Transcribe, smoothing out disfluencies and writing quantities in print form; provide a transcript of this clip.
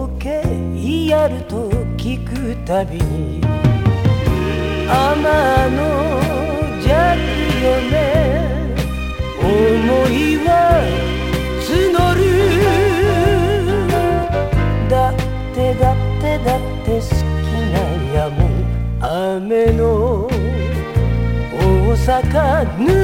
OK やると聞くたびに天の弱よね思いは募るだって好きなやも雨の大阪ぬ